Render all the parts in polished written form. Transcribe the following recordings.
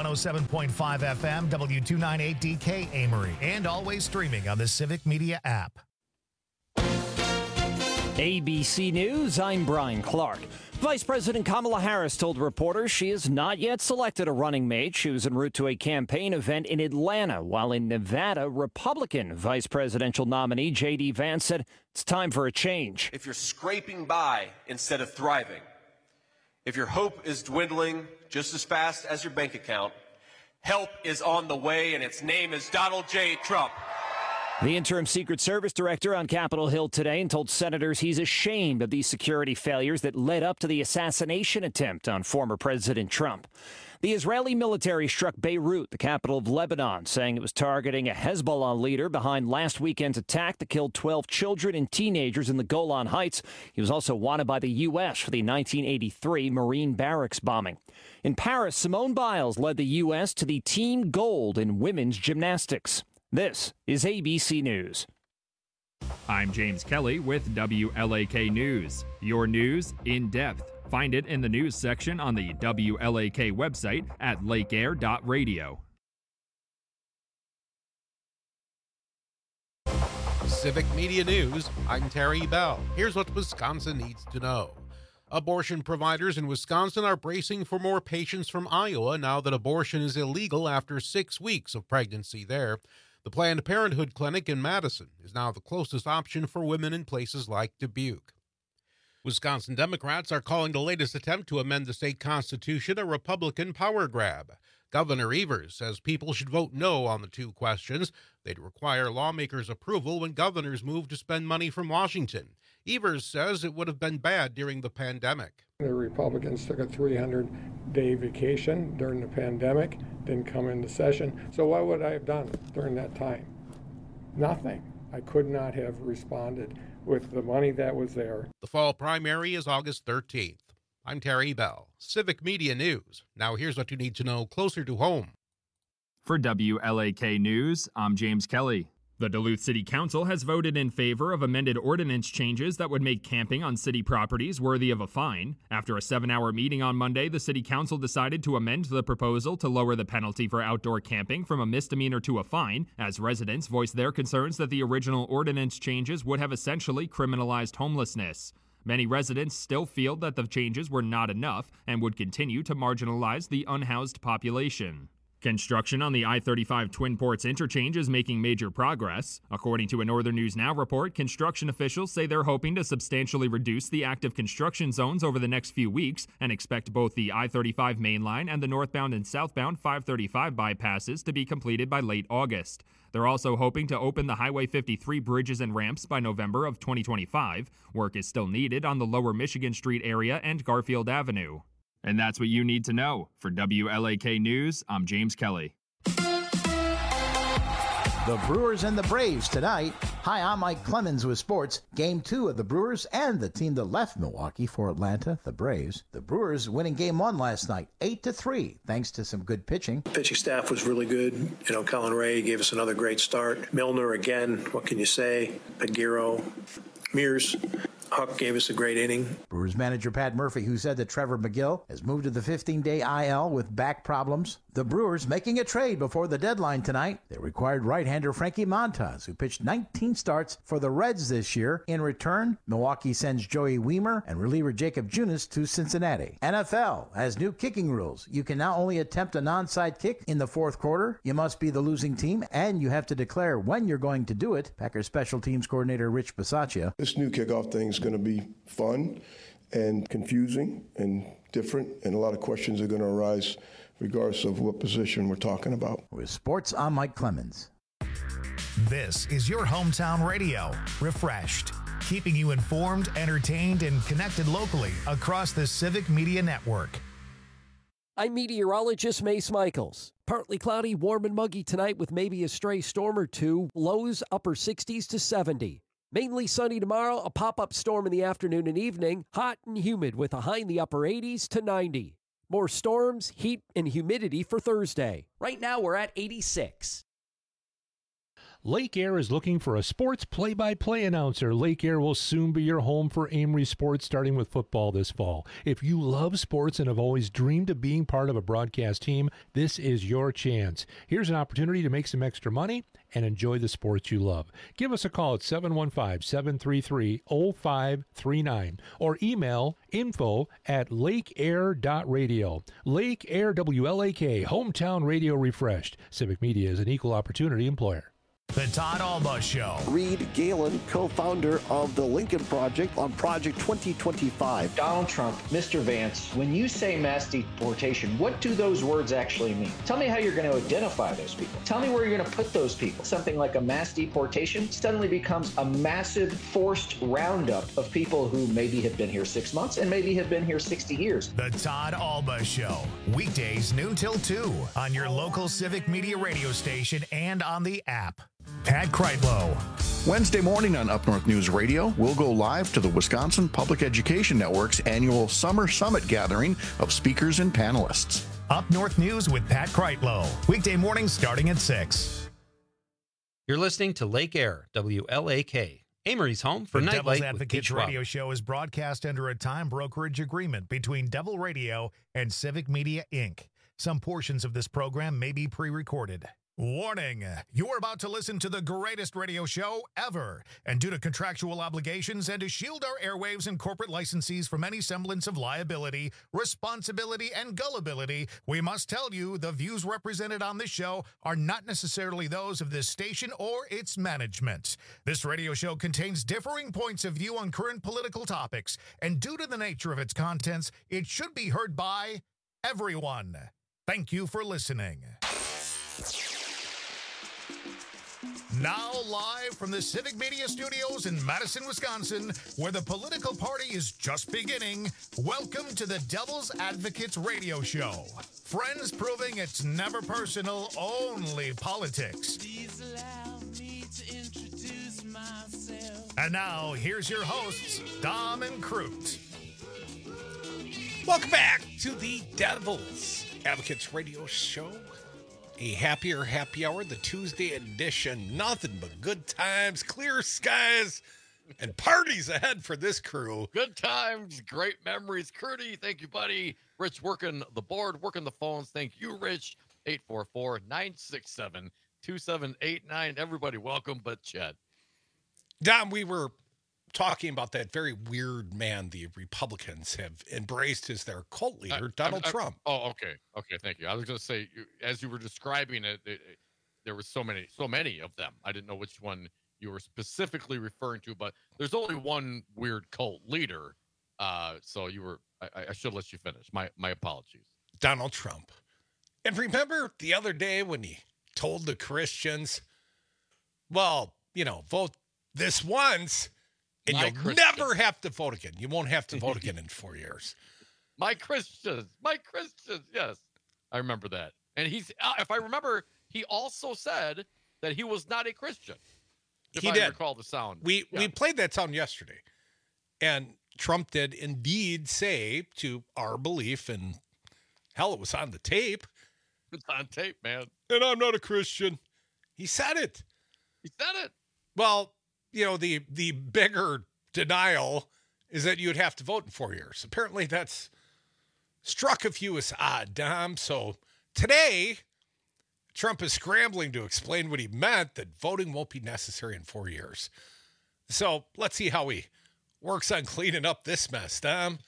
107.5 FM, W298DK Amory, and always streaming on the Civic Media app. ABC News, I'm Brian Clark. Vice President Kamala Harris told reporters she has not yet selected a running mate. She was en route to a campaign event in Atlanta, while in Nevada, Republican vice presidential nominee J.D. Vance said it's time for a change. If you're scraping by instead of thriving, if your hope is dwindling just as fast as your bank account, help is on the way, and its name is Donald J. Trump. The interim Secret Service director on Capitol Hill today and told senators he's ashamed of these security failures that led up to the assassination attempt on former President Trump. The Israeli military struck Beirut, the capital of Lebanon, saying it was targeting a Hezbollah leader behind last weekend's attack that killed 12 children and teenagers in the Golan Heights. He was also wanted by the U.S. for the 1983 Marine barracks bombing. In Paris, Simone Biles led the U.S. to the team gold in women's gymnastics. This is ABC News. I'm James Kelly with WLAK News. Your news in depth. Find it in the news section on the WLAK website at lakeair.radio. Civic Media News, I'm Terry Bell. Here's what Wisconsin needs to know. Abortion providers in Wisconsin are bracing for more patients from Iowa now that abortion is illegal after 6 weeks of pregnancy there. The Planned Parenthood Clinic in Madison is now the closest option for women in places like Dubuque. Wisconsin Democrats are calling the latest attempt to amend the state constitution a Republican power grab. Governor Evers says people should vote no on the two questions. They'd require lawmakers' approval when governors move to spend money from Washington. Evers says it would have been bad during the pandemic. The Republicans took a 300-day vacation during the pandemic, didn't come into session. So what would I have done during that time? Nothing. I could not have responded with the money that was there. The fall primary is August 13th. I'm Terry Bell, Civic Media News. Now here's what you need to know closer to home. For WLAK News, I'm James Kelly. The Duluth City Council has voted in favor of amended ordinance changes that would make camping on city properties worthy of a fine. After a 7-hour meeting on Monday, the City Council decided to amend the proposal to lower the penalty for outdoor camping from a misdemeanor to a fine, as residents voiced their concerns that the original ordinance changes would have essentially criminalized homelessness. Many residents still feel that the changes were not enough and would continue to marginalize the unhoused population. Construction on the I-35 Twin Ports interchange is making major progress. According to a Northern News Now report, construction officials say they're hoping to substantially reduce the active construction zones over the next few weeks and expect both the I-35 main line and the northbound and southbound 535 bypasses to be completed by late August. They're also hoping to open the Highway 53 bridges and ramps by November of 2025. Work is still needed on the Lower Michigan Street area and Garfield Avenue. And that's what you need to know. For WLAK News, I'm James Kelly. The Brewers and the Braves tonight. Hi, I'm Mike Clemens with sports. Game 2 of the Brewers and the team that left Milwaukee for Atlanta, the Braves. The Brewers winning Game 1 last night, 8-3, thanks to some good pitching. Pitching staff was really good. Colin Ray gave us another great start. Milner, again, what can you say? Peguero, Mears. Huck gave us a great inning. Brewers manager Pat Murphy, who said that Trevor McGill has moved to the 15-day IL with back problems. The Brewers making a trade before the deadline tonight. They required right-hander Frankie Montas, who pitched 19 starts for the Reds this year. In return, Milwaukee sends Joey Wiemer and reliever Jacob Junis to Cincinnati. NFL has new kicking rules. You can now only attempt a non-side kick in the fourth quarter. You must be the losing team, and you have to declare when you're going to do it. Packers special teams coordinator Rich Bisaccia. This new kickoff thing is going to be fun and confusing and different, and a lot of questions are going to arise regardless of what position we're talking about. With sports, I'm Mike Clemens. This is your hometown radio, Refreshed, keeping you informed, entertained, and connected locally across the Civic Media Network. I'm meteorologist Mace Michaels. Partly cloudy, warm and muggy tonight with maybe a stray storm or two. Lows upper 60s to 70. Mainly sunny tomorrow, a pop-up storm in the afternoon and evening. Hot and humid with a high in the upper 80s to 90. More storms, heat, and humidity for Thursday. Right now we're at 86. Lake Air is looking for a sports play-by-play announcer. Lake Air will soon be your home for Amory Sports, starting with football this fall. If you love sports and have always dreamed of being part of a broadcast team, this is your chance. Here's an opportunity to make some extra money and enjoy the sports you love. Give us a call at 715-733-0539 or email info@lakeair.radio. Lake Air WLAK, hometown radio refreshed. Civic Media is an equal opportunity employer. The Todd Alba Show. Reed Galen, co-founder of the Lincoln Project on Project 2025. Donald Trump, Mr. Vance, when you say mass deportation, what do those words actually mean? Tell me how you're going to identify those people. Tell me where you're going to put those people. Something like a mass deportation suddenly becomes a massive forced roundup of people who maybe have been here 6 months and maybe have been here 60 years. The Todd Alba Show. Weekdays noon till 2 on your local Civic Media radio station and on the app. Pat Kreitlow. Wednesday morning on Up North News Radio, we'll go live to the Wisconsin Public Education Network's annual Summer Summit gathering of speakers and panelists. Up North News with Pat Kreitlow. Weekday mornings starting at 6. You're listening to Lake Air, WLAK, Amory's home for The Nightlight Devil's with Advocates Pete Schwab. radio show is broadcast under a time brokerage agreement between Devil Radio and Civic Media, Inc. Some portions of this program may be pre-recorded. Warning, you're about to listen to the greatest radio show ever. And due to contractual obligations and to shield our airwaves and corporate licensees from any semblance of liability, responsibility, and gullibility, we must tell you the views represented on this show are not necessarily those of this station or its management. This radio show contains differing points of view on current political topics, and due to the nature of its contents, it should be heard by everyone. Thank you for listening. Now live from the Civic Media Studios in Madison, Wisconsin, where the political party is just beginning, welcome to the Devil's Advocates radio show. Friends proving it's never personal, only politics. Please allow me to introduce myself. And now, here's your hosts, Dom and Crute. Welcome back to the Devil's Advocates radio show. A happier happy hour, the Tuesday edition. Nothing but good times, clear skies, and parties ahead for this crew. Good times, great memories. Curdy, thank you, buddy. Rich working the board, working the phones. Thank you, Rich. 844-967-2789. Everybody welcome, but Chad. Dom, we were talking about that very weird man the Republicans have embraced as their cult leader, Donald Trump. Oh, okay. Okay, thank you. I was going to say, as you were describing it, there were so many of them. I didn't know which one you were specifically referring to, but there's only one weird cult leader. So you were, I should let you finish. My apologies. Donald Trump. And remember the other day when he told the Christians, well, vote this once, and you'll never have to vote again. You won't have to vote again in 4 years. My Christians, yes. I remember that. And he's, if I remember, he also said that he was not a Christian. If I recall the sound. We played that sound yesterday. And Trump did indeed say, to our belief, and hell, it was on the tape. It's on tape, man. And I'm not a Christian. He said it. He said it. Well, the bigger denial is that you would have to vote in 4 years. Apparently that's struck a few as odd, Dom. So today, Trump is scrambling to explain what he meant, that voting won't be necessary in 4 years. So let's see how he works on cleaning up this mess, Dom.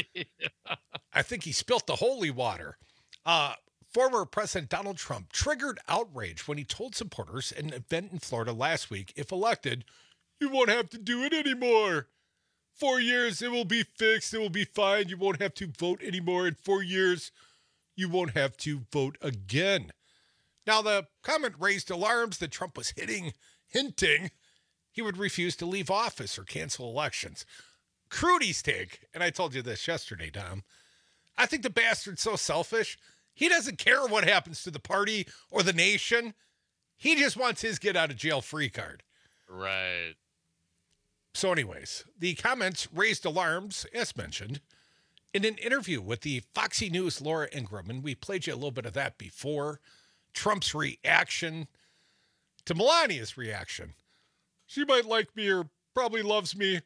I think he spilt the holy water. Former President Donald Trump triggered outrage when he told supporters at an event in Florida last week, if elected, you won't have to do it anymore. 4 years, it will be fixed. It will be fine. You won't have to vote anymore. In 4 years, you won't have to vote again. Now, the comment raised alarms that Trump was hinting he would refuse to leave office or cancel elections. Crudy's take, and I told you this yesterday, Dom, I think the bastard's so selfish, he doesn't care what happens to the party or the nation. He just wants his get-out-of-jail-free card. Right. So anyways, the comments raised alarms, as mentioned, in an interview with the Foxy News' Laura Ingraham, and we played you a little bit of that before. Trump's reaction to Melania's reaction. She might like me or probably loves me.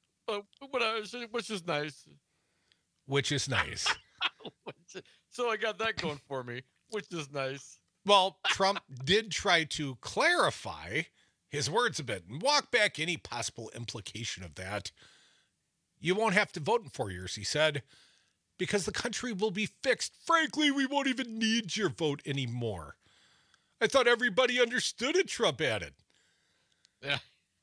Which is nice. Which is nice. So I got that going for me, which is nice. Well, Trump did try to clarify his words a bit and walk back any possible implication of that. You won't have to vote in 4 years, he said, because the country will be fixed. Frankly, we won't even need your vote anymore. I thought everybody understood it, Trump added. Yeah.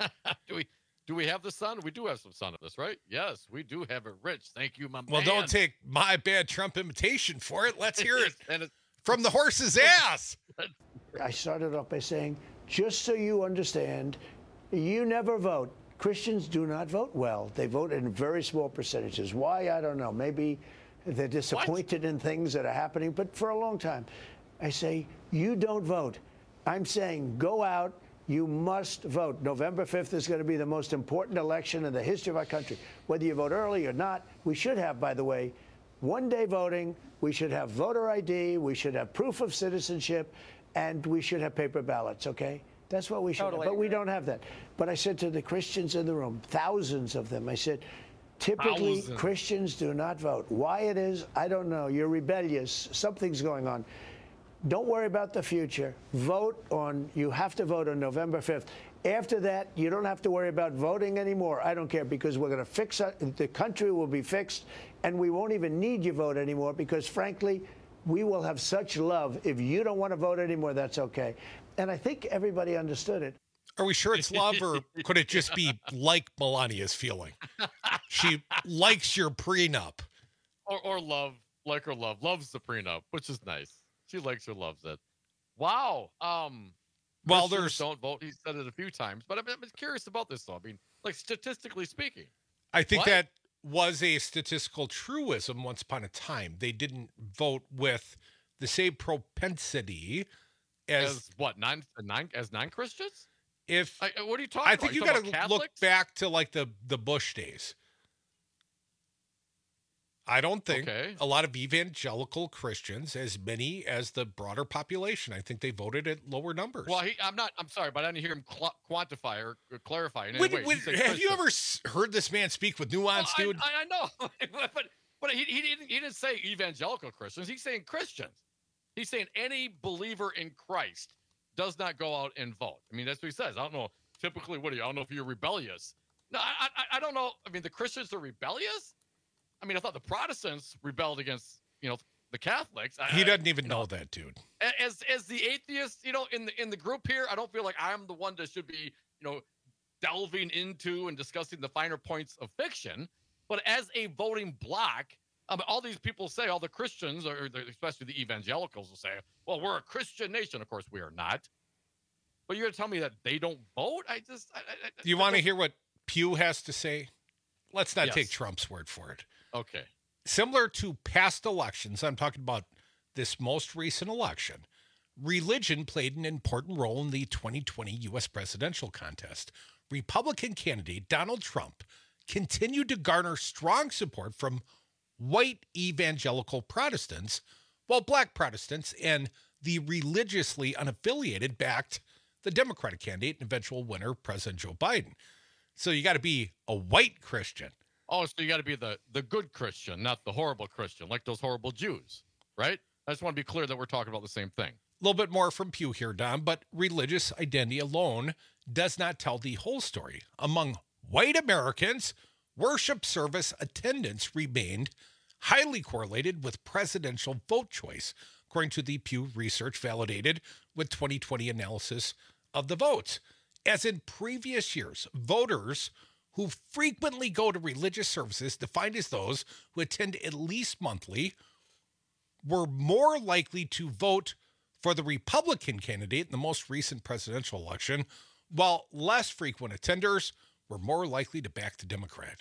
Do we have the sun? We do have some sun of this, right? Yes, we do have it rich. Thank you, my man. Well, don't take my bad Trump imitation for it. Let's hear it from the horse's ass. I started off by saying, just so you understand, you never vote. Christians do not vote well. They vote in very small percentages. Why? I don't know. Maybe they're disappointed in things that are happening, but for a long time, I say, you don't vote. I'm saying, go out. You must vote. November 5th is going to be the most important election in the history of our country. Whether you vote early or not, we should have, by the way, one-day voting. We should have voter ID. We should have proof of citizenship. And we should have paper ballots, okay? That's what we should have. But we don't have that. But I said to the Christians in the room, thousands of them, I said, typically Christians do not vote. Why it is, I don't know. You're rebellious. Something's going on. Don't worry about the future. You have to vote on November 5th. After that, you don't have to worry about voting anymore. I don't care, because we're going to fix it. The country will be fixed, and we won't even need your vote anymore, because frankly, we will have such love. If you don't want to vote anymore, that's okay. And I think everybody understood it. Are we sure it's love, or could it just be like Melania's feeling? She likes your prenup. Or love, like her love. Loves the prenup, which is nice. She likes or loves it. Wow. Well, there's don't vote. He said it a few times, but I'm curious about this though. I mean, like statistically speaking, I think that was a statistical truism once upon a time. They didn't vote with the same propensity as what non-Christians. What are you talking? I think you got to look back to like the Bush days. I don't think a lot of evangelical Christians, as many as the broader population, I think they voted at lower numbers. Well, I'm sorry, but I didn't hear him quantify or clarify in any way. Have you ever heard this man speak with nuance, dude? I know, but he didn't say evangelical Christians. He's saying Christians. He's saying any believer in Christ does not go out and vote. I mean, that's what he says. I don't know. Typically, I don't know if you're rebellious. No, I don't know. I mean, the Christians are rebellious. I mean, I thought the Protestants rebelled against, the Catholics. He doesn't even know that, dude. As the atheist, in the group here, I don't feel like I'm the one that should be, delving into and discussing the finer points of fiction. But as a voting bloc, all these people say, all the Christians, or especially the evangelicals, will say, well, we're a Christian nation. Of course, we are not. But you're going to tell me that they don't vote? Do you want to hear what Pew has to say? Let's not take Trump's word for it. Okay. Similar to past elections, I'm talking about this most recent election, religion played an important role in the 2020 U.S. presidential contest. Republican candidate Donald Trump continued to garner strong support from white evangelical Protestants, while black Protestants and the religiously unaffiliated backed the Democratic candidate and eventual winner, President Joe Biden. So you got to be a white Christian. Oh, so you got to be the good Christian, not the horrible Christian, like those horrible Jews, right? I just want to be clear that we're talking about the same thing. A little bit more from Pew here, Don, but religious identity alone does not tell the whole story. Among white Americans, worship service attendance remained highly correlated with presidential vote choice, according to the Pew Research validated with 2020 analysis of the votes. As in previous years, voters who frequently go to religious services, defined as those who attend at least monthly, were more likely to vote for the Republican candidate in the most recent presidential election, while less frequent attenders were more likely to back the Democrat.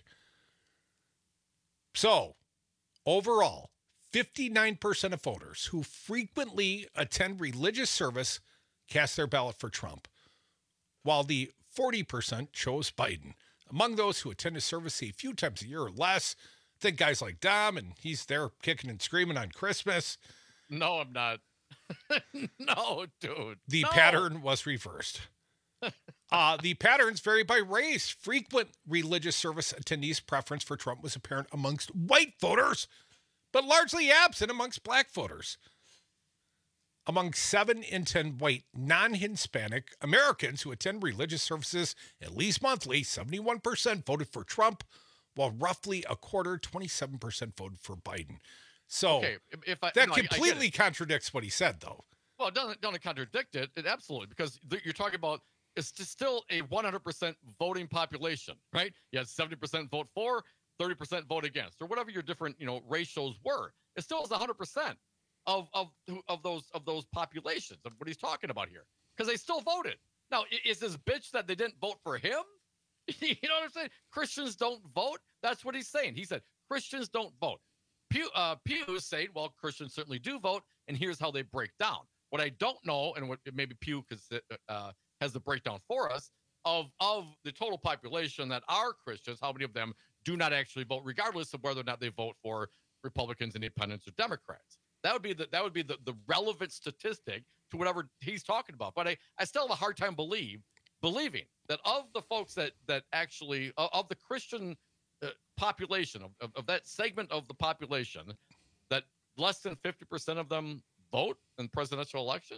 So, overall, 59% of voters who frequently attend religious service cast their ballot for Trump, while the 40% chose Biden. Among those who attend a service a few times a year or less, think guys like Dom, and he's there kicking and screaming on Christmas. No, I'm not. No, dude. The pattern was reversed. The patterns vary by race. Frequent religious service attendees' preference for Trump was apparent amongst white voters, but largely absent amongst black voters. Among 7 in 10 white, non-Hispanic Americans who attend religious services at least monthly, 71% voted for Trump, while roughly a quarter, 27% voted for Biden. So okay, that completely contradicts what he said, though. Well, it doesn't contradict it. It absolutely, because you're talking about it's still a 100% voting population, right? You had 70% vote for, 30% vote against, or whatever your different ratios were. It still is 100% of those populations of what he's talking about here, because they still voted. Now, is this bitch that they didn't vote for him? You know what I'm saying? Christians don't vote. That's what he's saying. He said Christians don't vote. Pew is saying, well, Christians certainly do vote, and here's how they break down. What I don't know, and what maybe Pew has the breakdown for us of the total population that are Christians, how many of them do not actually vote, regardless of whether or not they vote for Republicans, Independents, or Democrats. That would be the relevant statistic to whatever he's talking about. But I still have a hard time believing that of the folks that actually of the Christian population of that segment of the population, that less than 50% of them vote in presidential elections.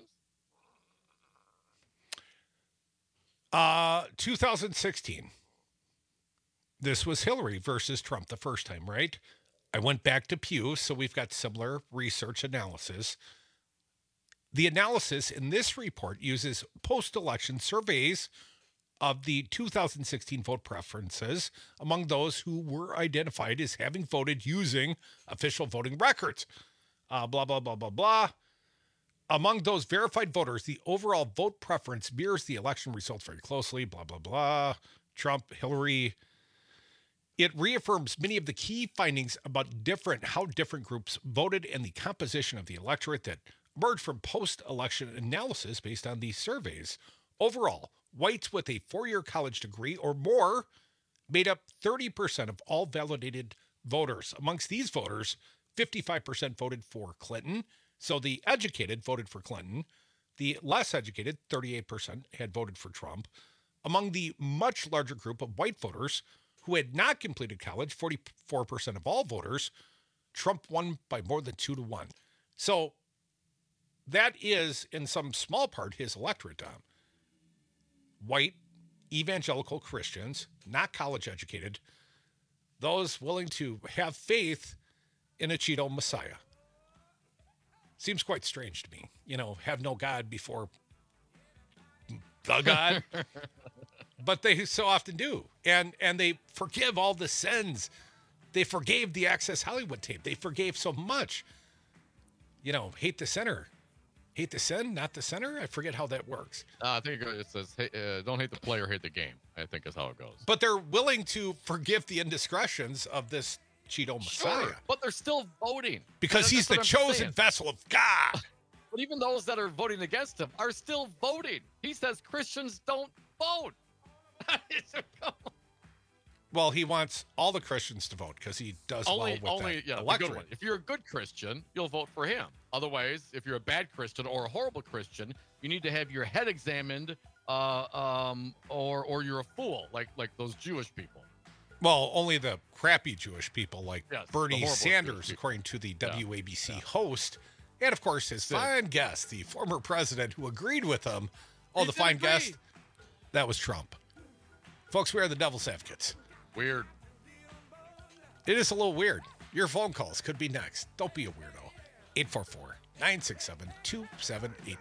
2016. This was Hillary versus Trump the first time, right? I went back to Pew, so we've got similar research analysis. The analysis in this report uses post-election surveys of the 2016 vote preferences among those who were identified as having voted using official voting records. Blah, blah, blah, blah, blah. Among those verified voters, the overall vote preference mirrors the election results very closely. Blah, blah, blah. Trump, Hillary. It reaffirms many of the key findings about how different groups voted and the composition of the electorate that emerged from post-election analysis based on these surveys. Overall, whites with a 4-year college degree or more made up 30% of all validated voters. Amongst these voters, 55% voted for Clinton. So the educated voted for Clinton. The less educated, 38%, had voted for Trump. Among the much larger group of white voters who had not completed college, 44% of all voters, Trump won by more than 2-1. So that is, in some small part, his electorate, Tom. White, evangelical Christians, not college educated, those willing to have faith in a Cheeto Messiah. Seems quite strange to me. Have no God before the God. But they so often do. And they forgive all the sins. They forgave the Access Hollywood tape. They forgave so much. Hate the sinner. Hate the sin, not the center? I forget how that works. I think it says, hey, don't hate the player, hate the game, I think is how it goes. But they're willing to forgive the indiscretions of this Cheeto Messiah. Sure, but they're still voting. Because he's the chosen vessel of God. But even those that are voting against him are still voting. He says Christians don't vote. Well, he wants all the Christians to vote because he does well with that electorate. Good one. If you're a good Christian, you'll vote for him. Otherwise, if you're a bad Christian or a horrible Christian, you need to have your head examined, or you're a fool, like those Jewish people. Well, only the crappy Jewish people like Bernie Sanders, according to the WABC host, and of course his fine guest, the former president who agreed with him. Oh, the fine guest, that was Trump. Folks, we are the Devil's Advocates. Weird. It is a little weird. Your phone calls could be next. Don't be a weirdo. 844-967-2789.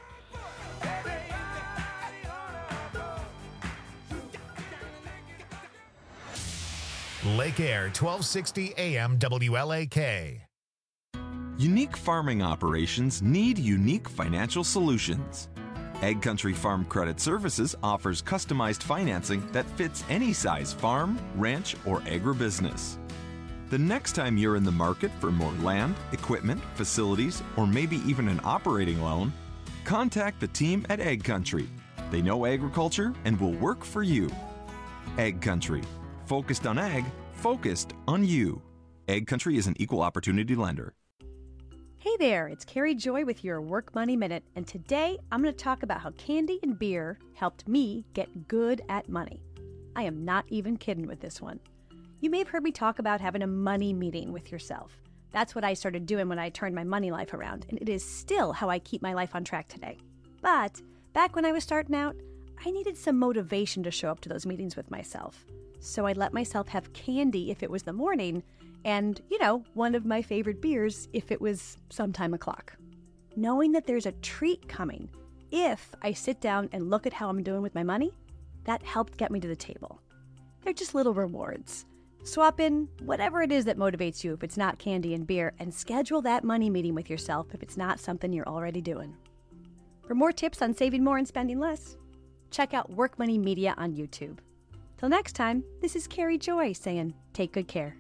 Lake Air, 1260 AM WLAK. Unique farming operations need unique financial solutions. Egg Country Farm Credit Services offers customized financing that fits any size farm, ranch, or agribusiness. The next time you're in the market for more land, equipment, facilities, or maybe even an operating loan, contact the team at Egg Country. They know agriculture and will work for you. Egg Country. Focused on ag, focused on you. Egg Country is an equal opportunity lender. Hey there, it's Carrie Joy with your Work Money Minute, and today I'm going to talk about how candy and beer helped me get good at money. I am not even kidding with this one. You may have heard me talk about having a money meeting with yourself. That's what I started doing when I turned my money life around, and it is still how I keep my life on track today. But back when I was starting out, I needed some motivation to show up to those meetings with myself. So I let myself have candy if it was the morning, and, one of my favorite beers if it was some time o'clock. Knowing that there's a treat coming if I sit down and look at how I'm doing with my money, that helped get me to the table. They're just little rewards. Swap in whatever it is that motivates you if it's not candy and beer, and schedule that money meeting with yourself if it's not something you're already doing. For more tips on saving more and spending less, check out Work Money Media on YouTube. Till next time, this is Carrie Joy saying, take good care.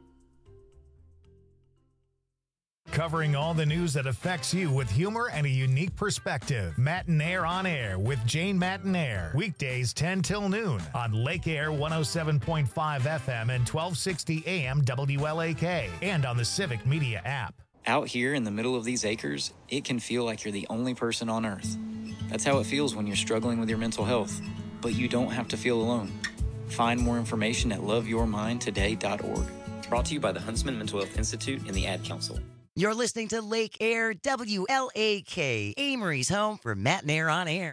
Covering all the news that affects you with humor and a unique perspective. Matinaire on Air with Jane Matinaire. Weekdays 10 till noon on Lake Air 107.5 FM and 1260 AM WLAK. And on the Civic Media app. Out here in the middle of these acres, it can feel like you're the only person on Earth. That's how it feels when you're struggling with your mental health. But you don't have to feel alone. Find more information at loveyourmindtoday.org. Brought to you by the Huntsman Mental Health Institute and the Ad Council. You're listening to Lake Air WLAK, Amory's home for Matinaire on Air.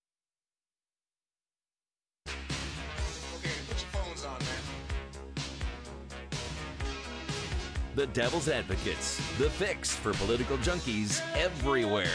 Okay, put your phones on, man. The Devil's Advocates, the fix for political junkies everywhere.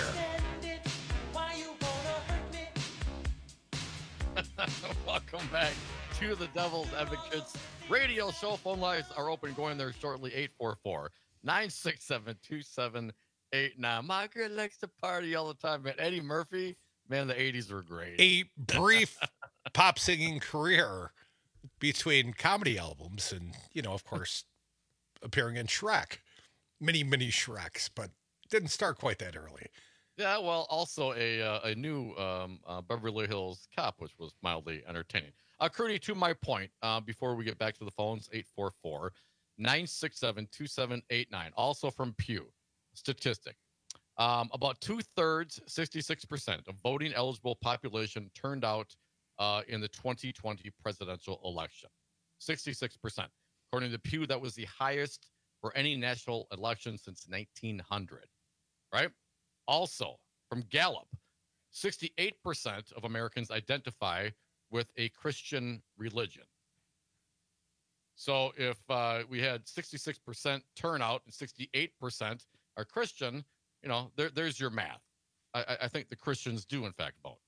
Welcome back to the Devil's Advocates radio show. Phone lines are open, going there shortly. 844-967-2789. My girl likes to party all the time, man. Eddie Murphy, man, the 80s were great. A brief pop singing career between comedy albums and, of course, appearing in Shrek. Many Shreks, but didn't start quite that early. Yeah, well, also a new Beverly Hills Cop, which was mildly entertaining. Crudy, to my point, before we get back to the phones, 844-967-2789. Also from Pew, statistic. About 2/3, 66% of voting eligible population turned out in the 2020 presidential election. 66%. According to Pew, that was the highest for any national election since 1900, right? Also, from Gallup, 68% of Americans identify with a Christian religion. So if we had 66% turnout and 68% are Christian, there's your math. I think the Christians do, in fact, vote.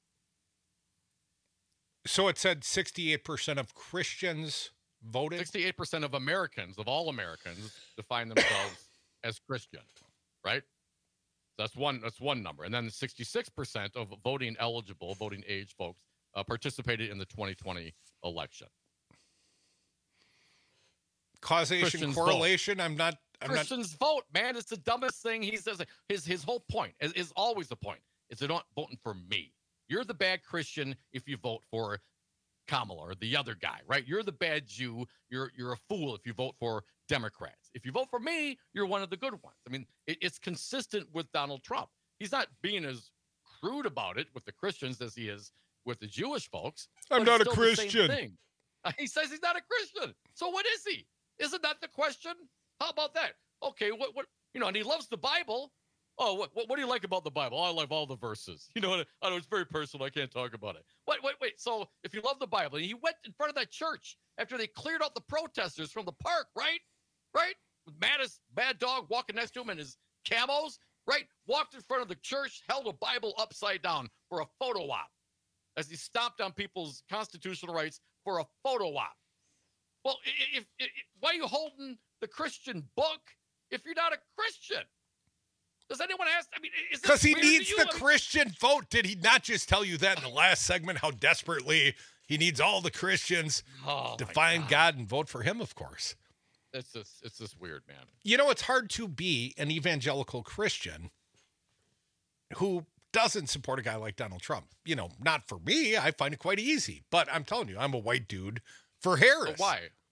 So it said 68% of Christians voted? 68% of Americans, of all Americans, define themselves as Christian, right? That's one number. And then 66% of voting eligible, voting age folks participated in the 2020 election. Causation, Christians correlation? Vote. Christians vote, man. It's the dumbest thing he says. His whole point is always the point. Is they're not voting for me. You're the bad Christian if you vote for Kamala or the other guy, right? You're the bad Jew. You're a fool if you vote for Democrats. If you vote for me, you're one of the good ones. I mean, it's consistent with Donald Trump. He's not being as crude about it with the Christians as he is with the Jewish folks. I'm not a Christian. He says he's not a Christian. So what is he? Isn't that the question? How about that? Okay, what and he loves the Bible. Oh, what do you like about the Bible? Oh, I love all the verses. I know it's very personal. I can't talk about it. Wait. So if you love the Bible, and he went in front of that church after they cleared out the protesters from the park, right? With Mad Dog walking next to him and his camos, right? Walked in front of the church, held a Bible upside down for a photo op as he stomped on people's constitutional rights for a photo op. Well, why are you holding the Christian book if you're not a Christian? Does anyone ask? I mean, because he needs the Christian vote. Did he not just tell you that in the last segment? How desperately he needs all the Christians to find God and vote for him. Of course, it's just weird, man. It's hard to be an evangelical Christian who doesn't support a guy like Donald Trump. Not for me. I find it quite easy. But I'm telling you, I'm a white dude for Harris. So why?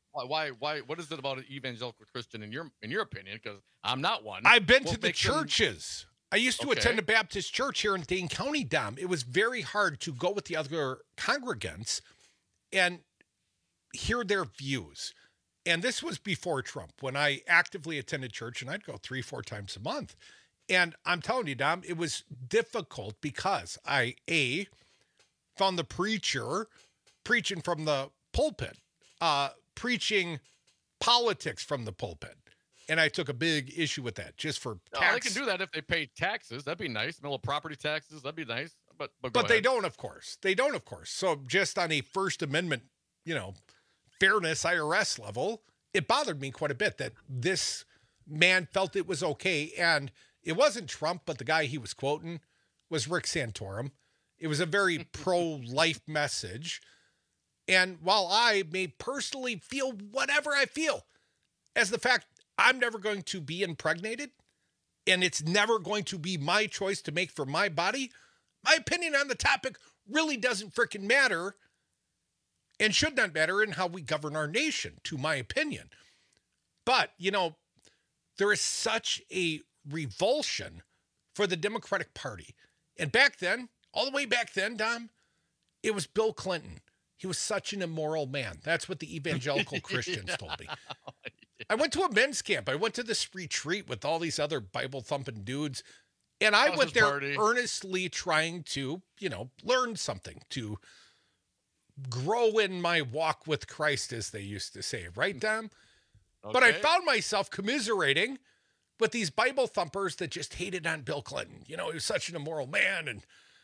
Why? What is it about an evangelical Christian in your opinion? Because I'm not one. I've been to the churches. I used to attend a Baptist church here in Dane County, Dom. It was very hard to go with the other congregants and hear their views. And this was before Trump, when I actively attended church, and I'd go 3-4 times a month. And I'm telling you, Dom, it was difficult because I, found the preacher preaching from the pulpit, preaching politics from the pulpit. And I took a big issue with that just for tax. They can do that if they pay taxes. That'd be nice. Middle property taxes. That'd be nice. But they don't, of course. They don't, of course. So just on a First Amendment, fairness IRS level, it bothered me quite a bit that this man felt it was okay. And it wasn't Trump, but the guy he was quoting was Rick Santorum. It was a very pro-life message. And while I may personally feel whatever I feel, as the fact I'm never going to be impregnated, and it's never going to be my choice to make for my body, my opinion on the topic really doesn't freaking matter and should not matter in how we govern our nation, to my opinion. But, there is such a revulsion for the Democratic Party. And back then, all the way back then, Dom, it was Bill Clinton. He was such an immoral man. That's what the evangelical Christians told me. I went to a men's camp. I went to this retreat with all these other Bible-thumping dudes. And I went there earnestly trying to, learn something, to grow in my walk with Christ, as they used to say. Right, Dom? Okay. But I found myself commiserating with these Bible thumpers that just hated on Bill Clinton. He was such an immoral man.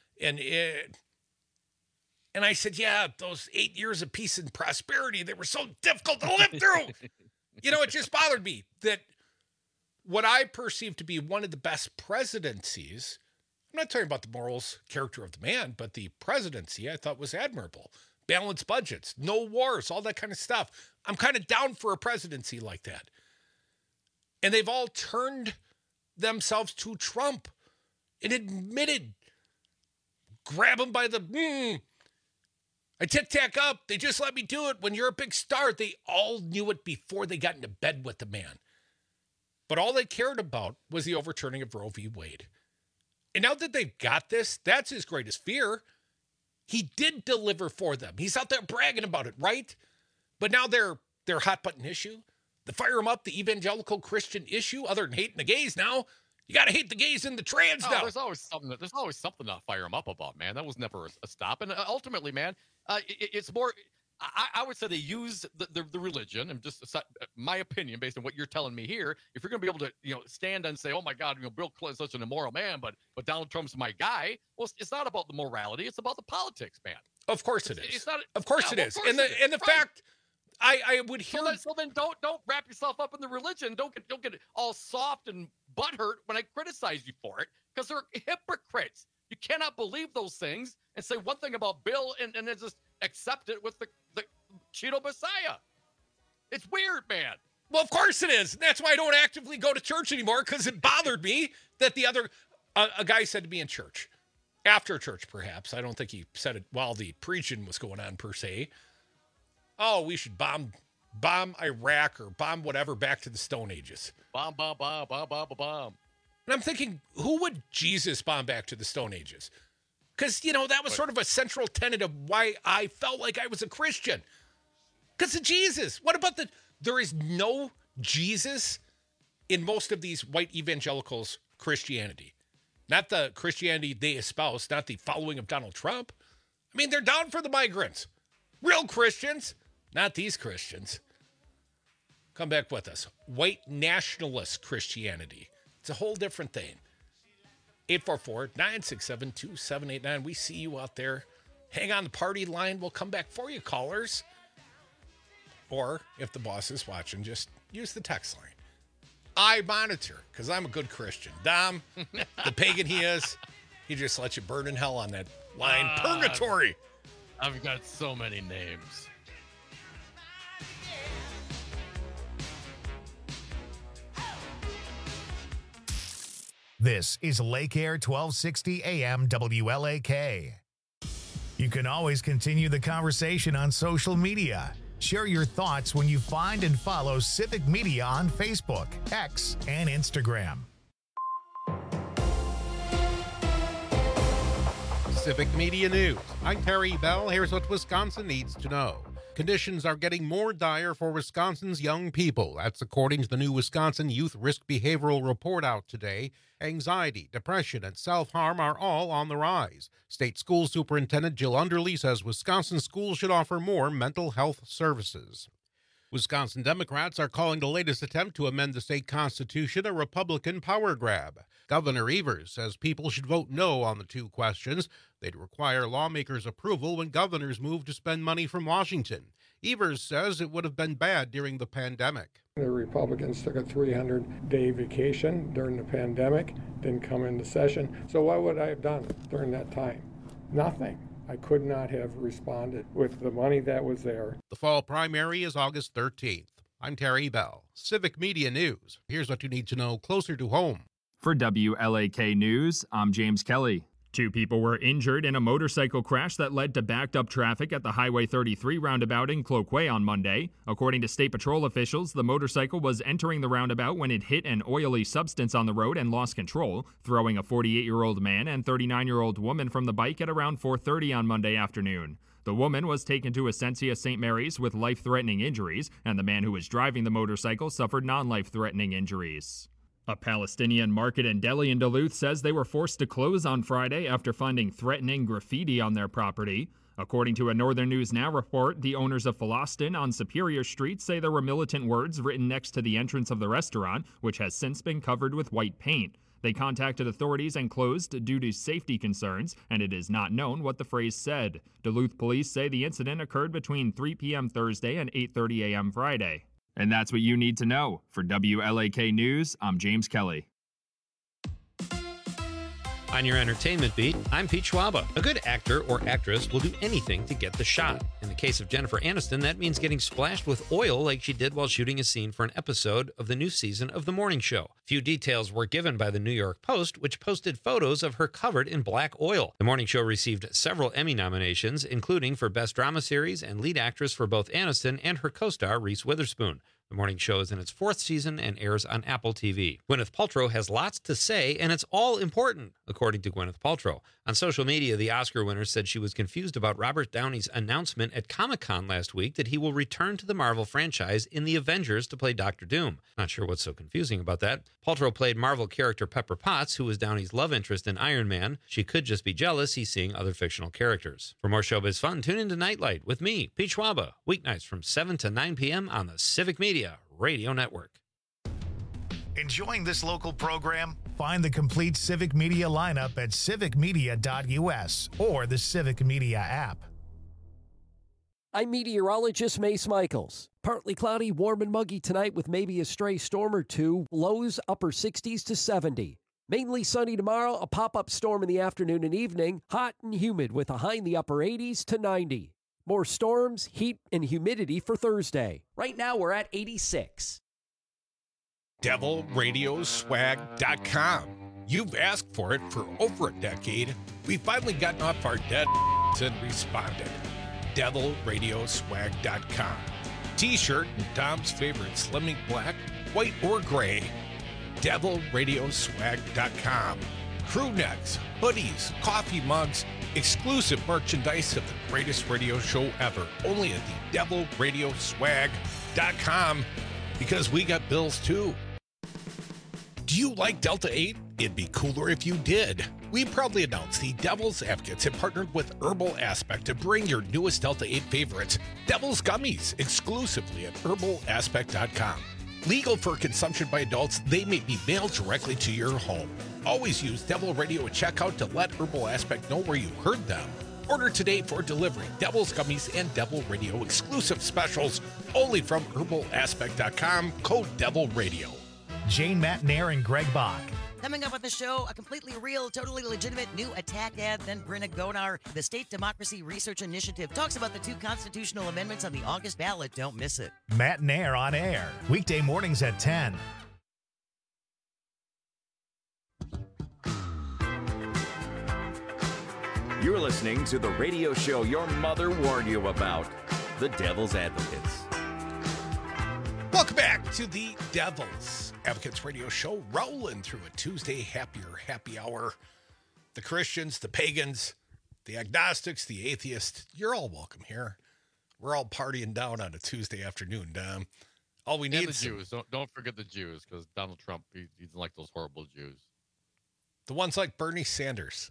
And I said, yeah, those 8 years of peace and prosperity, they were so difficult to live through. It just bothered me that what I perceived to be one of the best presidencies, I'm not talking about the morals, character of the man, but the presidency I thought was admirable. Balanced budgets, no wars, all that kind of stuff. I'm kind of down for a presidency like that. And they've all turned themselves to Trump and admitted, grab him by the, I tic-tac up. They just let me do it. When you're a big star, they all knew it before they got into bed with the man. But all they cared about was the overturning of Roe v. Wade. And now that they've got this, that's his greatest fear. He did deliver for them. He's out there bragging about it, right? But now their hot button issue, the fire him up, the evangelical Christian issue, other than hating the gays now, you got to hate the gays and the trans now. There's always something to fire him up about, man. That was never a stop. And ultimately, man, it's more, I would say they use the religion, and just my opinion based on what you're telling me here. If you're going to be able to, stand and say, oh my God, Bill Clinton's such an immoral man, but Donald Trump's my guy. Well, it's not about the morality. It's about the politics, man. Of course it is. It's not. Of course it is. And the fact, I would hear. So then don't wrap yourself up in the religion. Don't get all soft and butthurt when I criticize you for it, because they're hypocrites. You cannot believe those things and say one thing about Bill and then just accept it with the Cheeto Messiah. It's weird, man. Well, of course it is. That's why I don't actively go to church anymore, because it bothered me that a guy said to me in church, after church perhaps, I don't think he said it while the preaching was going on per se, oh, we should bomb Iraq or bomb whatever back to the Stone Ages. Bomb. And I'm thinking, who would Jesus bomb back to the Stone Ages? Because, that was sort of a central tenet of why I felt like I was a Christian. Because of Jesus. What about there is no Jesus in most of these white evangelicals' Christianity. Not the Christianity they espouse, not the following of Donald Trump. I mean, they're down for the migrants. Real Christians, not these Christians. Come back with us. White nationalist Christianity. It's a whole different thing. 844-967-2789. We see you out there. Hang on the party line. We'll come back for you, callers. Or if the boss is watching, just use the text line. I monitor, because I'm a good Christian. Dom, the pagan he is, he just lets you burn in hell on that line. Purgatory. I've got so many names. This is Lake Air 1260 AM WLAK. You can always continue the conversation on social media. Share your thoughts when you find and follow Civic Media on Facebook, X, and Instagram. Civic Media News. I'm Terry Bell. Here's what Wisconsin needs to know. Conditions are getting more dire for Wisconsin's young people. That's according to the new Wisconsin Youth Risk Behavioral Report out today. Anxiety, depression, and self-harm are all on the rise. State School Superintendent Jill Underly says Wisconsin schools should offer more mental health services. Wisconsin Democrats are calling the latest attempt to amend the state constitution a Republican power grab. Governor Evers says people should vote no on the two questions. They'd require lawmakers' approval when governors move to spend money from Washington. Evers says it would have been bad during the pandemic. The Republicans took a 300-day vacation during the pandemic, didn't come into session. So what would I have done during that time? Nothing. I could not have responded with the money that was there. The fall primary is August 13th. I'm Terry Bell, Civic Media News. Here's what you need to know closer to home. For WLAK News, I'm James Kelly. 2 people were injured in a motorcycle crash that led to backed-up traffic at the Highway 33 roundabout in Cloquet on Monday. According to State Patrol officials, the motorcycle was entering the roundabout when it hit an oily substance on the road and lost control, throwing a 48-year-old man and 39-year-old woman from the bike at around 4:30 on Monday afternoon. The woman was taken to Essentia St. Mary's with life-threatening injuries, and the man who was driving the motorcycle suffered non-life-threatening injuries. A Palestinian market and deli in Duluth says they were forced to close on Friday after finding threatening graffiti on their property. According to a Northern News Now report, the owners of Philaston on Superior Street say there were militant words written next to the entrance of the restaurant, which has since been covered with white paint. They contacted authorities and closed due to safety concerns, and it is not known what the phrase said. Duluth police say the incident occurred between 3 p.m. Thursday and 8:30 a.m. Friday. And that's what you need to know. For WLAK News, I'm James Kelly. On your entertainment beat, I'm Pete Schwaba. A good actor or actress will do anything to get the shot. In the case of Jennifer Aniston, that means getting splashed with oil like she did while shooting a scene for an episode of the new season of The Morning Show. Few details were given by the New York Post, which posted photos of her covered in black oil. The Morning Show received several Emmy nominations, including for Best Drama Series and Lead Actress for both Aniston and her co-star Reese Witherspoon. The Morning Show is in its 4th season and airs on Apple TV. Gwyneth Paltrow has lots to say, and it's all important, according to Gwyneth Paltrow. On social media, the Oscar winner said she was confused about Robert Downey's announcement at Comic-Con last week that he will return to the Marvel franchise in The Avengers to play Doctor Doom. Not sure what's so confusing about that. Paltrow played Marvel character Pepper Potts, who was Downey's love interest in Iron Man. She could just be jealous he's seeing other fictional characters. For more showbiz fun, tune into Nightlight with me, Pete Schwaba, weeknights from 7 to 9 p.m. on the Civic Media Radio Network. Enjoying this local program? Find the complete Civic Media lineup at civicmedia.us or the Civic Media app. I'm meteorologist Mace Michaels. Partly cloudy, warm and muggy tonight with maybe a stray storm or two. Lows upper 60s to 70. Mainly sunny tomorrow, a pop-up storm in the afternoon and evening. Hot and humid with a high in the upper 80s to 90. More storms, heat, and humidity for Thursday. Right now, we're at 86. DevilRadioswag.com. You've asked for it for over a decade. We've finally gotten off our dead and responded. DevilRadioswag.com. T-shirt and Dom's favorite Slimming Black, white or gray. DevilRadioswag.com. Crew necks, hoodies, coffee mugs, exclusive merchandise of the greatest radio show ever. Only at the DevilRadioswag.com, because we got bills too. Do you like Delta 8? It'd be cooler if you did. We proudly announce the Devil's Advocates have partnered with Herbal Aspect to bring your newest Delta 8 favorites, Devil's Gummies, exclusively at herbalaspect.com. Legal for consumption by adults, they may be mailed directly to your home. Always use Devil Radio at checkout to let Herbal Aspect know where you heard them. Order today for delivery. Devil's Gummies and Devil Radio exclusive specials only from herbalaspect.com, code Devil Radio. Jane Matnair and Greg Bach. Coming up on the show, a completely real, totally legitimate new attack ad. Then Brenna Gonar, the State Democracy Research Initiative, talks about the 2 constitutional amendments on the August ballot. Don't miss it. Matnair on air, weekday mornings at 10. You're listening to the radio show your mother warned you about. the Devil's Advocates. Welcome back to the Devil's Advocates Radio Show, rolling through a Tuesday happy hour. The Christians, the pagans, the agnostics, the atheists, you're all welcome here. We're all partying down on a Tuesday afternoon, Dom. All we need And the is Jews. Don't forget the Jews, because Donald Trump, he doesn't like those horrible Jews. the ones like Bernie Sanders.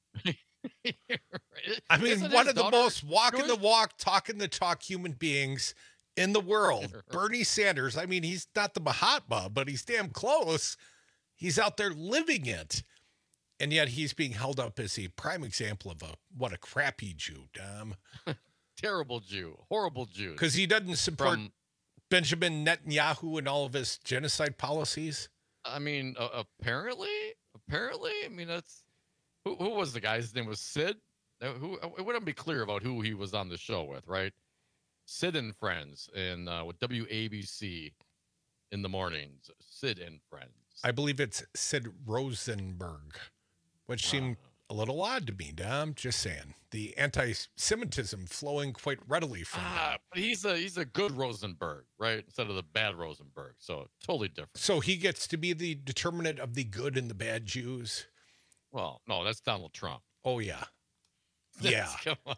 I mean, one of the most walking the walk, talking the talk human beings in the world. Bernie Sanders, I mean, he's not the Mahatma, but he's damn close. He's out there living it. And yet he's being held up as a prime example of what a crappy Jew, Dom. Terrible Jew. Horrible Jew. Because he doesn't support Benjamin Netanyahu and all of his genocide policies. I mean, apparently, I mean, that's who was the guy? His name was Sid. Who it wouldn't be clear about who he was on the show with, right? Sid and Friends and with WABC in the mornings. Sid and Friends. I believe it's Sid Rosenberg, which seemed a little odd to me, Dom. Just saying. The anti-Semitism flowing quite readily from him. But he's a good Rosenberg, right? Instead of the bad Rosenberg. So totally different. So he gets to be the determinant of the good and the bad Jews? Well, no, that's Donald Trump. Oh, yeah. Yeah. Come on.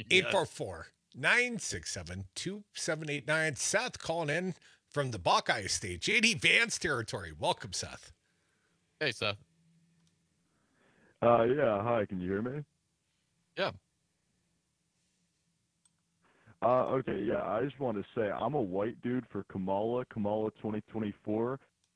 844-967-2789. Seth calling in from the Buckeye State. JD Vance territory. Welcome, Seth. Hey, Seth. Yeah, hi, can you hear me? Yeah. Okay, yeah, I just want to say I'm a white dude for Kamala 2024.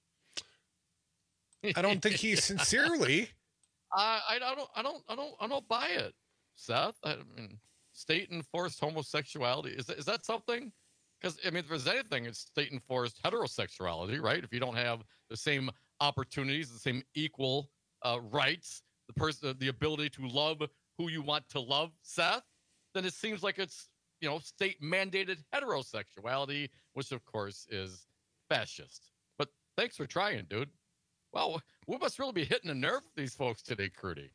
I don't think he's sincerely. I don't buy it, Seth. I mean, state enforced homosexuality is that something? Because I mean, if there's anything, it's state enforced heterosexuality, right? If you don't have the same opportunities, the same equal rights, the ability to love who you want to love, Seth, then it seems like it's state mandated heterosexuality, which of course is fascist. But thanks for trying, dude. Well, we must really be hitting a nerve with these folks today, Crudy.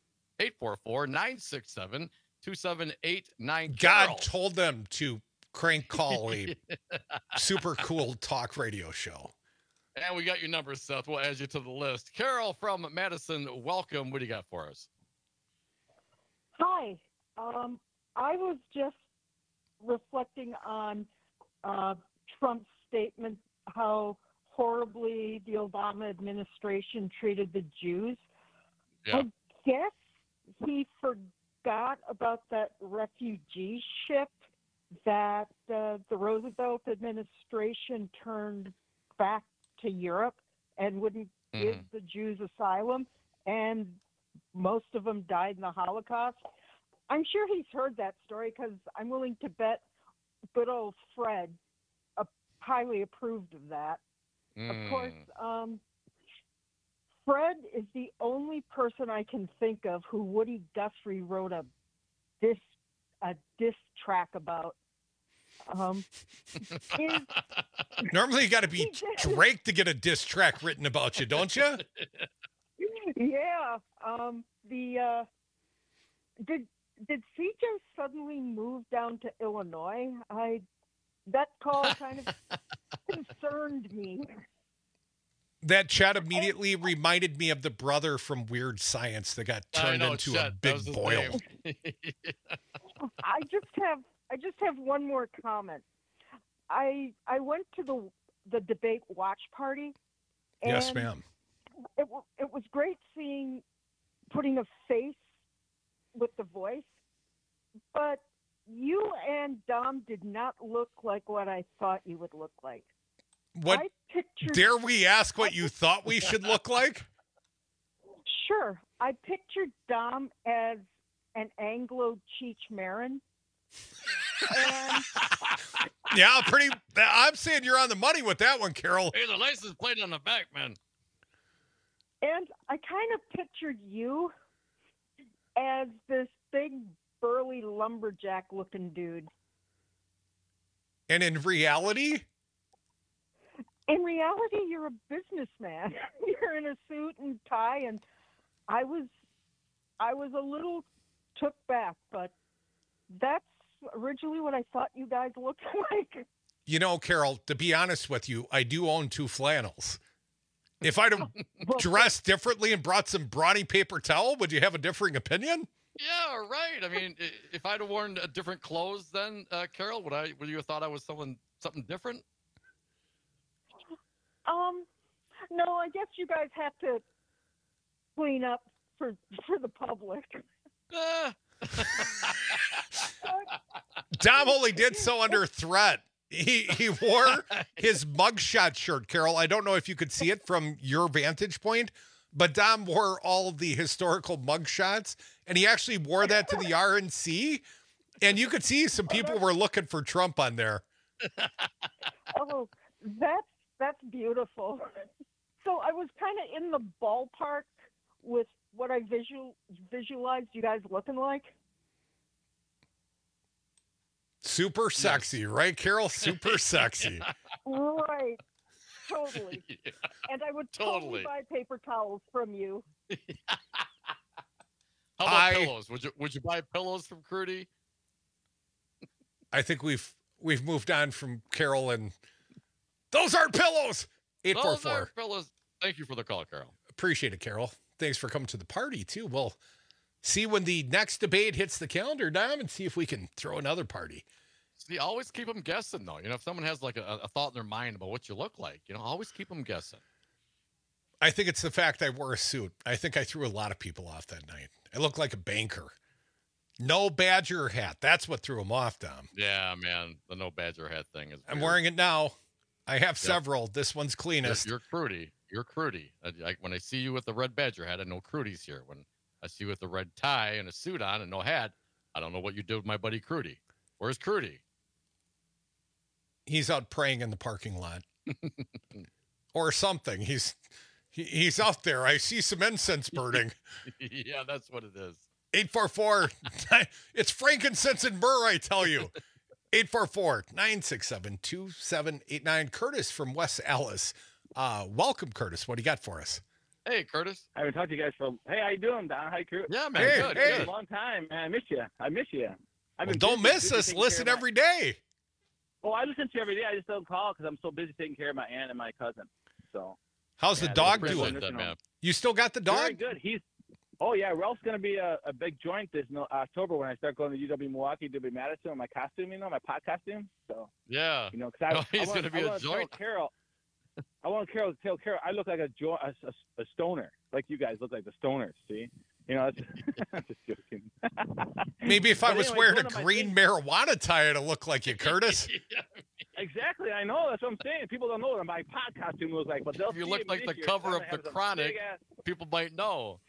844-967-2789. God told them to crank call a super cool talk radio show. And we got your number, Seth. We'll add you to the list. Carol from Madison, welcome. What do you got for us? Hi. I was just reflecting on Trump's statement, how horribly the Obama administration treated the Jews. Yeah. I guess he forgot about that refugee ship that the Roosevelt administration turned back to Europe and wouldn't give the Jews asylum, and most of them died in the Holocaust. I'm sure he's heard that story because I'm willing to bet good old Fred highly approved of that. Of course, Fred is the only person I can think of who Woody Guthrie wrote a diss track about. Normally you got to be Drake to get a diss track written about you, don't you? Yeah. Did CJ suddenly move down to Illinois? That call kind of concerned me. That chat immediately reminded me of the brother from Weird Science that got turned into a big boil. I just have one more comment. I went to the debate watch party. And yes, ma'am. It was great putting a face with the voice, but you and Dom did not look like what I thought you would look like. What? Dare we ask what you thought we should look like? Sure. I pictured Dom as an Anglo Cheech Marin. Yeah, I'm saying you're on the money with that one, Carol. Hey, the license plate on the back, man. And I kind of pictured you as this big, burly, lumberjack-looking dude. And in reality? In reality, you're a businessman. You're in a suit and tie, and I was a little took back, but that's originally what I thought you guys looked like. You know, Carol, to be honest with you, I do own 2 flannels. If I'd have dressed differently and brought some brawny paper towel, would you have a differing opinion? Yeah, right. I mean, if I'd have worn different clothes then, Carol, would you have thought I was something different? No, I guess you guys have to clean up for the public. Dom only did so under threat. He wore his mugshot shirt, Carol. I don't know if you could see it from your vantage point, but Dom wore all the historical mugshots, and he actually wore that to the RNC, and you could see some people were looking for Trump on there. Oh, that's beautiful. So I was kind of in the ballpark with what I visualized you guys looking like. Super sexy, right, Carol? Super sexy. Right. Totally. Yeah, and I would totally buy paper towels from you. How about pillows? Would you buy pillows from Crudy? I think we've moved on from Carol, and those aren't pillows. 844. Those aren't pillows. Thank you for the call, Carol. Appreciate it, Carol. Thanks for coming to the party too. We'll see when the next debate hits the calendar, Dom, and see if we can throw another party. See, always keep them guessing, though. You know, if someone has like a thought in their mind about what you look like, you know, always keep them guessing. I think it's the fact I wore a suit. I think I threw a lot of people off that night. I looked like a banker. No Badger hat. That's what threw them off, Dom. Yeah, man. The no Badger hat thing is. I'm wearing it now. I have several. This one's cleanest. You're Crudy. You're Crudy. When I see you with the red Badger hat, I know Crudy's here. When I see you with the red tie and a suit on and no hat, I don't know what you did with my buddy Crudy. Where's Crudy? He's out praying in the parking lot. Or something. He's out there. I see some incense burning. Yeah, that's what it is. 844. It's frankincense and myrrh, I tell you. 844-967-2789. Curtis from West Allis. Welcome, Curtis. What do you got for us? Hey, Curtis. I haven't talked to you guys for. Hey, how you doing, Don? Hi, Curtis. Yeah, man. Hey, good. hey. Good. A long time, man. I miss you. Well, don't miss us. Listen every day. Oh, I listen to you every day. I just don't call because I'm so busy taking care of my aunt and my cousin. So. How's the dog doing? That, man. You still got the dog? Very good. Oh yeah, Ralph's gonna be a big joint this October when I start going to UW Milwaukee, UW Madison, my costume, my pot costume. So yeah, because he's gonna be a joint. I want Carol to tell Carol I look like a stoner, like you guys look like the stoners. See, I'm just joking. Maybe if I was wearing a green marijuana tie, it'd look like you, Curtis. Yeah. Exactly, I know. That's what I'm saying. People don't know what my pot costume looks like, but they'll. If you look like the cover of The Chronic, people might know.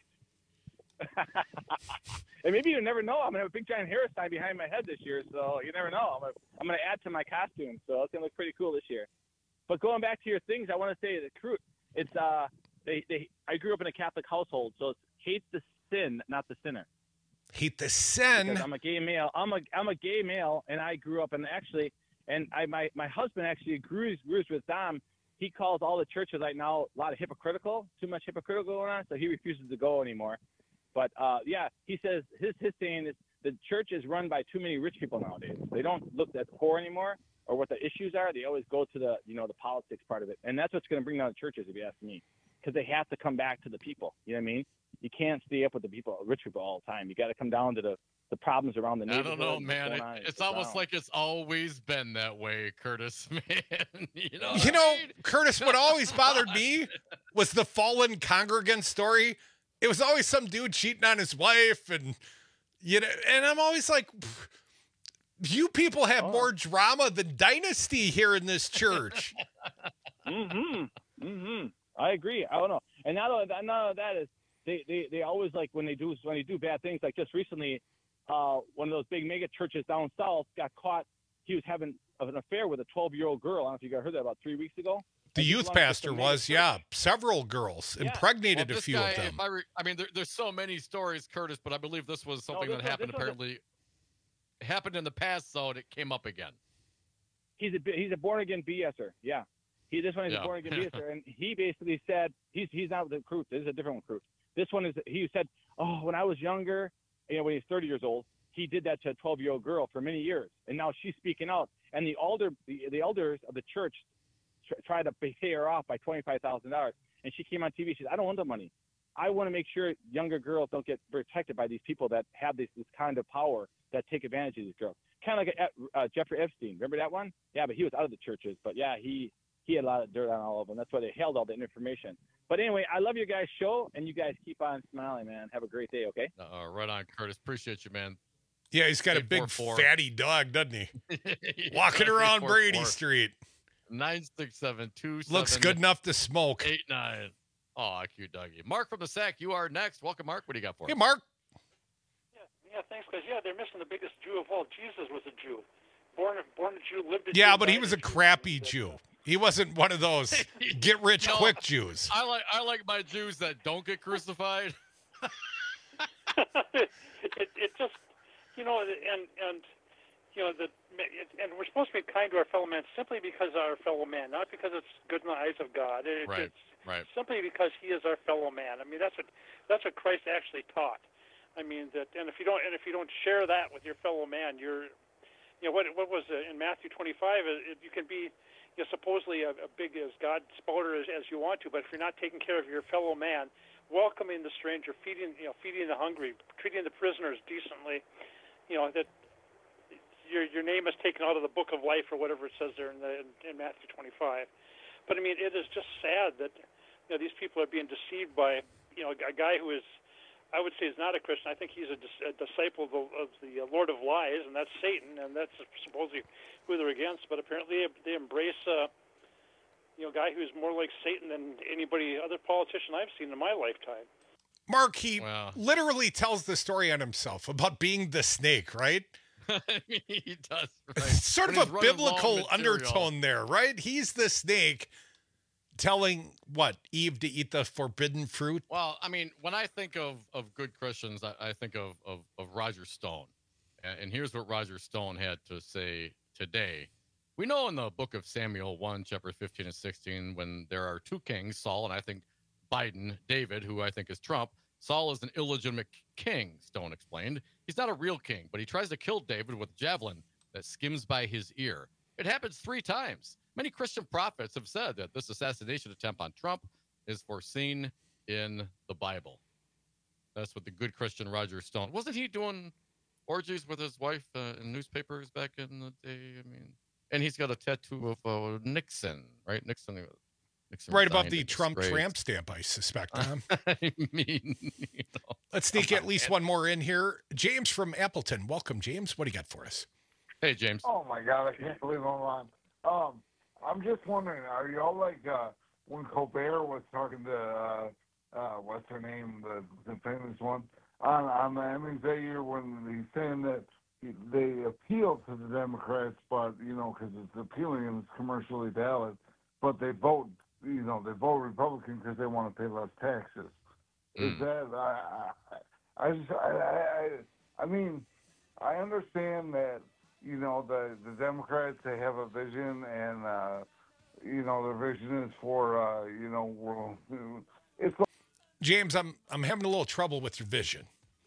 And maybe you never know. I'm gonna have a big giant hairstyle behind my head this year, so you never know. I'm gonna add to my costume, so it's gonna look pretty cool this year. But going back to your things, I want to say that it's I grew up in a Catholic household, so it's hate the sin, not the sinner. Hate the sin. Because I'm a gay male. I'm a gay male, and I grew up my husband actually agrees with Dom. He calls all the churches right now a lot of too much hypocritical going on, so he refuses to go anymore. But he says his saying is the church is run by too many rich people nowadays. They don't look at the poor anymore or what the issues are. They always go to the politics part of it, and that's what's going to bring down the churches, if you ask me, because they have to come back to the people. You know what I mean? You can't stay up with the rich people all the time. You got to come down to the problems around the neighborhood. I don't know, man. It's almost like it's always been that way, Curtis, man. Curtis, what always bothered me was the fallen congregant story. It was always some dude cheating on his wife, and I'm always like, you people have more drama than Dynasty here in this church. I agree. I don't know. And none of that is they always like when they do bad things. Like just recently, one of those big mega churches down south got caught. He was having an affair with a 12-year-old girl. I don't know if you guys heard that about 3 weeks ago. The youth pastor was, several girls, impregnated a few of them. There's so many stories, Curtis, but I believe this was something that happened happened in the past, so it came up again. He's a born-again BSer, yeah. This one is a born-again BSer, and he basically said, he's not the recruit, this is a different recruit. This one is, he said, when I was younger, when he's 30 years old, he did that to a 12-year-old girl for many years, and now she's speaking out. And the elders of the church tried to pay her off by $25,000, and she came on TV. She said, "I don't want the money. I want to make sure younger girls don't get protected by these people that have this kind of power that take advantage of these girls." Kind of like Jeffrey Epstein. Remember that one? Yeah, but he was out of the churches. But yeah, he had a lot of dirt on all of them. That's why they held all the information. But anyway, I love your guys' show, and you guys keep on smiling, man. Have a great day, okay? Right on, Curtis. Appreciate you, man. Yeah, he's got a big fatty dog, doesn't he? Walking around Brady Street. 967-27. Looks good enough to smoke. 89. Oh, cute doggy. Mark from the Sac, you are next. Welcome, Mark. What do you got for us? Hey, Mark. Yeah, thanks, guys. Yeah, they're missing the biggest Jew of all. Jesus was a Jew. Born a Jew, lived a Jew. Yeah, but he was a crappy Jew. He wasn't one of those get-rich-quick Jews. I like my Jews that don't get crucified. it just, and we're supposed to be kind to our fellow man simply because our fellow man, not because it's good in the eyes of God. Right. Simply because he is our fellow man. I mean, that's what Christ actually taught. I mean and if you don't share that with your fellow man, what was it in Matthew 25? You can be supposedly a big as God spouter as you want to, but if you're not taking care of your fellow man, welcoming the stranger, feeding the hungry, treating the prisoners decently, that your name is taken out of the book of life or whatever it says there in Matthew 25. But I mean, it is just sad that these people are being deceived by a guy who is, I would say, is not a Christian. I think he's a disciple of the Lord of Lies, and that's Satan, and that's supposedly who they're against. But apparently they embrace a guy who's more like Satan than anybody other politician I've seen in my lifetime. Mark, he literally tells the story on himself about being the snake, right? He does. Right? Sort of a biblical undertone there, right? He's the snake telling Eve to eat the forbidden fruit. Well, I mean, when I think of good Christians, I think of Roger Stone. And here's what Roger Stone had to say today. We know in the book of Samuel 1, chapter 15 and 16, when there are two kings, Saul and I think Biden, David, who I think is Trump. Saul is an illegitimate king, Stone explained. He's not a real king, but he tries to kill David with a javelin that skims by his ear. It happens 3 times. Many Christian prophets have said that this assassination attempt on Trump is foreseen in the Bible. That's what the good Christian Roger Stone. Wasn't he doing orgies with his wife in newspapers back in the day? I mean, and he's got a tattoo of Nixon, right? Nixon right above the Trump tramp stamp, I suspect. I mean, let's sneak at least one more in here. James from Appleton. Welcome, James. What do you got for us? Hey, James. Oh, my God. I can't believe I'm on. I'm just wondering, are y'all like when Colbert was talking to, what's her name, the famous one, on the MXAU when he's saying that they appeal to the Democrats, but, because it's appealing and it's commercially valid, but they vote, they vote Republican because they want to pay less taxes. Is that, I mean, I understand that, the Democrats, they have a vision, and, their vision is for, it's like... James, I'm having a little trouble with your vision.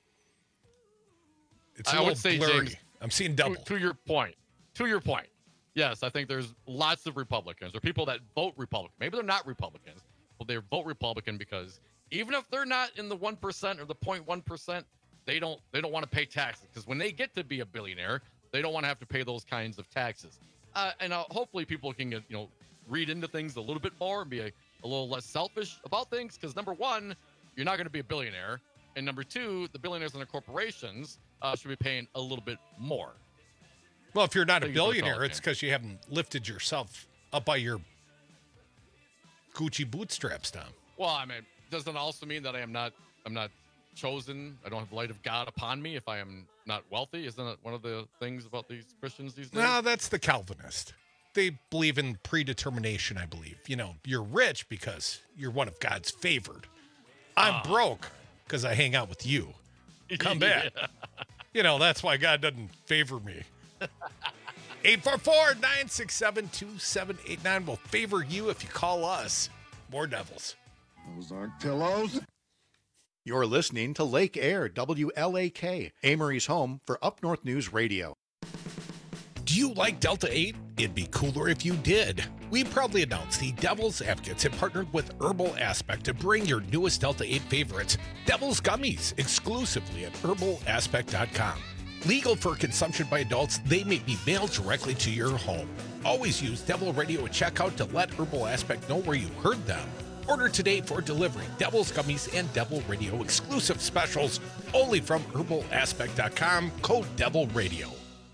It's a I little would say, blurry. James, I'm seeing double. To your point. Yes, I think there's lots of Republicans or people that vote Republican. Maybe they're not Republicans, but they vote Republican because even if they're not in the 1% or the 0.1%, they don't want to pay taxes because when they get to be a billionaire, they don't want to have to pay those kinds of taxes. And hopefully people can read into things a little bit more and be a little less selfish about things because number one, you're not going to be a billionaire, and number two, the billionaires and the corporations should be paying a little bit more. Well, if you're not a billionaire, it's because you haven't lifted yourself up by your Gucci bootstraps down. Well, I mean, does it also mean that I'm not chosen? I don't have the light of God upon me if I am not wealthy? Isn't that one of the things about these Christians these days? No, that's the Calvinist. They believe in predetermination, I believe. You're rich because you're one of God's favored. I'm broke because I hang out with you. Come back. That's why God doesn't favor me. 844-967-2789 will favor you if you call us. More devils. Those aren't pillows. You're listening to Lake Air, WLAK, Amory's home for Up North News Radio. Do you like Delta 8? It'd be cooler if you did. We proudly announce the Devil's Advocates have partnered with Herbal Aspect to bring your newest Delta 8 favorites, Devil's Gummies, exclusively at herbalaspect.com. Legal for consumption by adults, they may be mailed directly to your home. Always use Devil Radio at checkout to let Herbal Aspect know where you heard them. Order today for delivery. Devil's Gummies and Devil Radio exclusive specials only from herbalaspect.com, code Devil Radio.